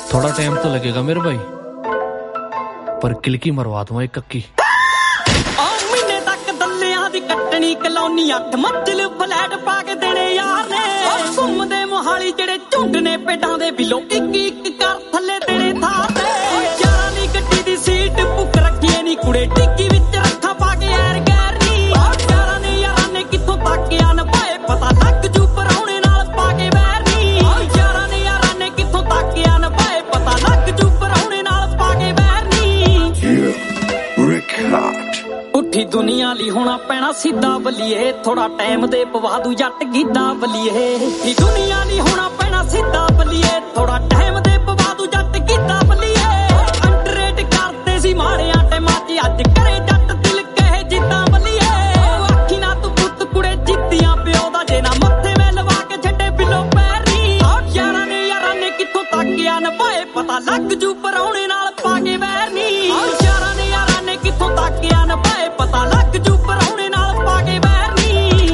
थोड़ा टाइम तो लगेगा मेरे भाई, पर किलकी मरवा दूंगा एक कक्की। महीने तक दल्लियां दी कट्टनी कलौनी 8 मंजिल फ्लैट पा के देने यार ने। घुम्मदे मोहाली जेड़े झुंड ने पेडां दे बिलो एक एक कर थल्ले तेरे थार ते। यारां दी गड्डी दी सीट बुक रखी नी कुड़े डिग्गी विच रखा पा के यार गैर नी। यारां ने कित्थों तक आन पाए पता लग जू परौणे नाल पा के वैर नी। यारां ने कित्थों तक आन पाए पता लग जू परौणे नाल पा के वैर नी। उठी दुनिया ली होना पैना सीधा बलिए, थोड़ा टाइम दे पवा दू जट गीता बलिए। उठी दुनिया ली होना पैना सीधा बलिए, थोड़ा टाइम दे पवा दू जट गीता बलिए। अंडररेट करते सी माड़े आटे माची अज करे जट दिल कहे जिद्दां बलिए। आखी ना तू पुੱਤ कुड़े जिद्दियां प्यो दा जे ना मत्थे में लवा के छड्डे बिलो पैर नी। यारां ने कित्थों तक आन पाए पता लग जू परौणे नाल पा के वैर नी। यारां ने कित्थों तक आन पाए पता लग जू परौणे नाल पा के वैर नी।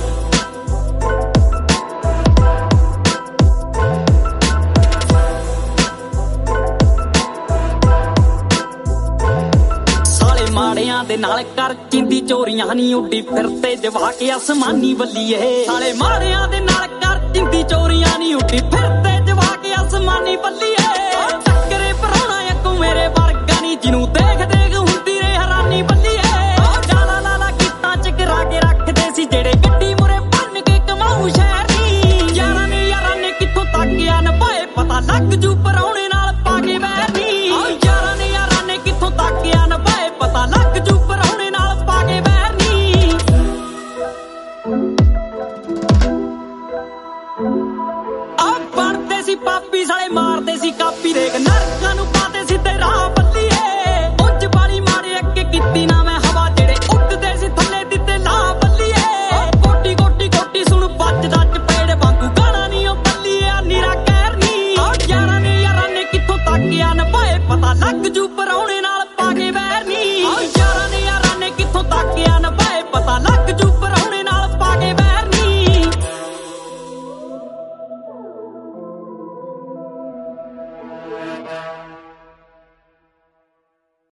साले माड़ियां दे नाल कर चिंदी चोरियां नी उड्डी फिरते जवा के आसमानी बल्लीए। साले माड़ियां दे नाल कर चिंदी चोरियां नी उड्डी फिरते जवा के आसमानी बल्लीए। टक्करे परौणा अग्गों मेरे वर्गा नी जिनू देख देख हुंदी रे हैरानी बल्लीए। डाला लाला कित्तां च करा के रखदे सी जेड़े गड्डी मुरे भन के कमाऊ शहर नी। यारां ने कित्थों तक आन पाए पता लग जू परौणे नाल पा के वैर नी। यारां ने कित्थों तक आन पाए पता लग जू परौणे नाल पा के वैर नी। आ बनदे सी पापी साले मारदे सी कापी देख नरकां नूं पाते सिद्धे राह बल्लीए। उंज बाली मारे अग्गे कित्ती ना मैं हवा जेड़े उड़दे सी थल्ले दित्ते ला बल्लीए। कोटी कोटी कोटी सुण बजदा चपेड़ वांगू गाना नी ओ बल्लीए नीरा कहर नी। यारां ने कित्थों तक आन पाए पता लग जू परौणे नाल